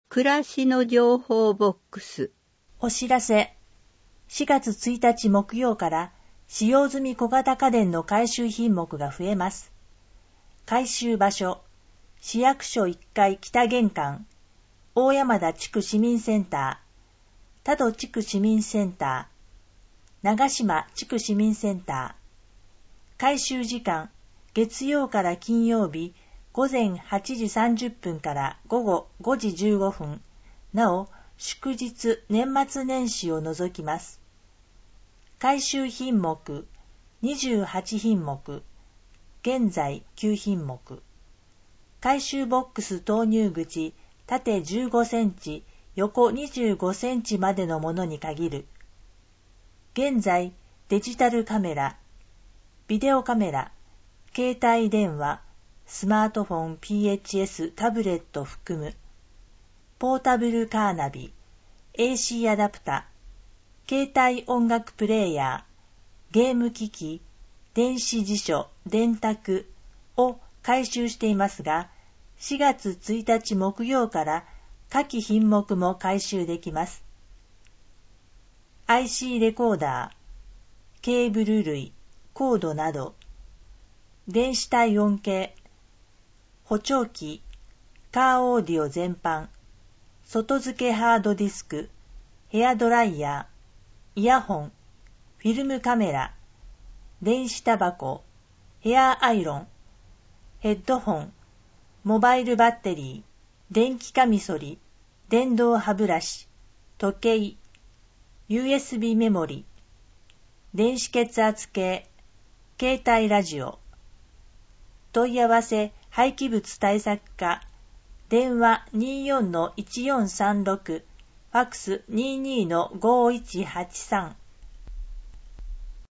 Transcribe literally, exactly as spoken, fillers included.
暮らしの情報ボックス。 お知らせ。しがつついたち木曜から使用済み小型家電の回収品目が増えます。回収場所、市役所いっかい北玄関、大山田地区市民センター、多度地区市民センター、長島地区市民センター。回収時間、月曜から金曜日、午前はちじさんじゅっぷんから午後ごじじゅうごふん、なお、祝日、年末年始を除きます。回収品目、にじゅうはちひんもく、現在きゅうひんもく。回収ボックス投入口、縦じゅうごセンチ、横にじゅうごセンチまでのものに限る。現在、デジタルカメラ、ビデオカメラ、携帯電話、スマートフォン ピーエイチエス タブレット含む、ポータブルカーナビ、エーシー アダプタ、携帯音楽プレイヤー、ゲーム機器、電子辞書、電卓を回収していますが、しがつついたち木曜から下記品目も回収できます。アイシー レコーダー、ケーブル類、コードなど、電子体温計、補聴器、カーオーディオ全般、外付けハードディスク、ヘアドライヤー、イヤホン、フィルムカメラ、電子タバコ、ヘアアイロン、ヘッドホン、モバイルバッテリー、電気カミソリ、電動歯ブラシ、時計、ユーエスビー メモリ、電子血圧計、携帯ラジオ。問い合わせ廃棄物対策課、電話 にじゅうよんのいちよんさんろく、ファックス にじゅうにのごいちはちさん。